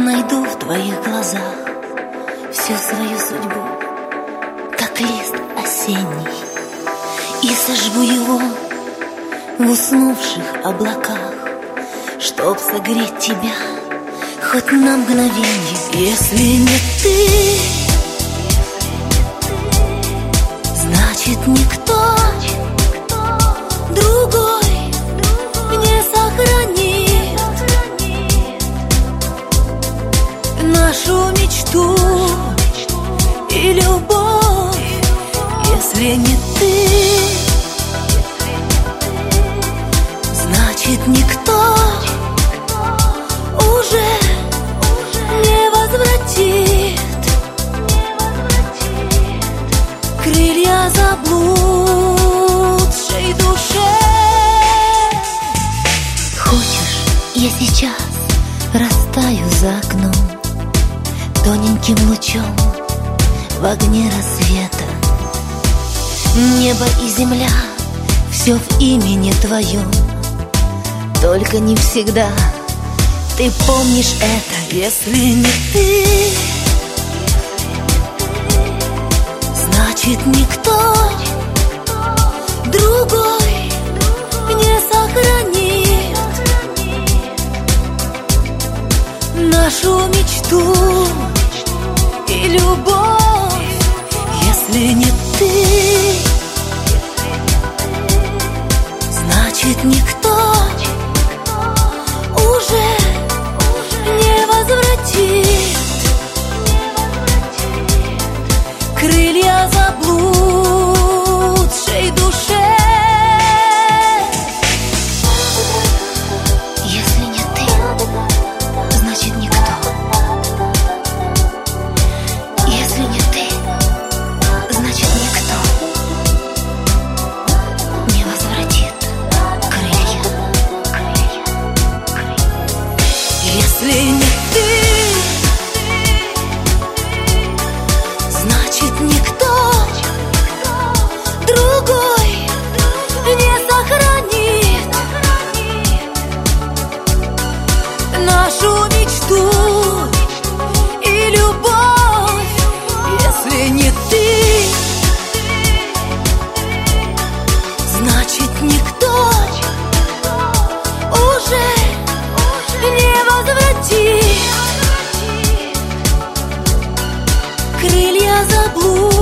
найду в твоих глазах всю свою судьбу, как лист осенний, и сожгу его в уснувших облаках, чтоб согреть тебя хоть на мгновенье. Если не ты, значит никто другой не сохранит нашу мечту и любовь. Если не ты, значит никто уже не возвратит крылья заблудшей душе. Хочешь, я сейчас растаю за окном тоненьким лучом в огне рассвета. Небо и земля — все в имени твоем, только не всегда ты помнишь это. Если не ты, значит никто другой не сохранит нашу мечту и любовь. Если не ты, значит никто уже не возвратит крылья заблудшей душе. Если не ты, значит никто. Если не ты, значит никто не возвратит крылья. Если не ты, значит никто другой не сохранит нашу мечту и любовь. Если не ты, значит никто уже не возвратит крылья заблуд.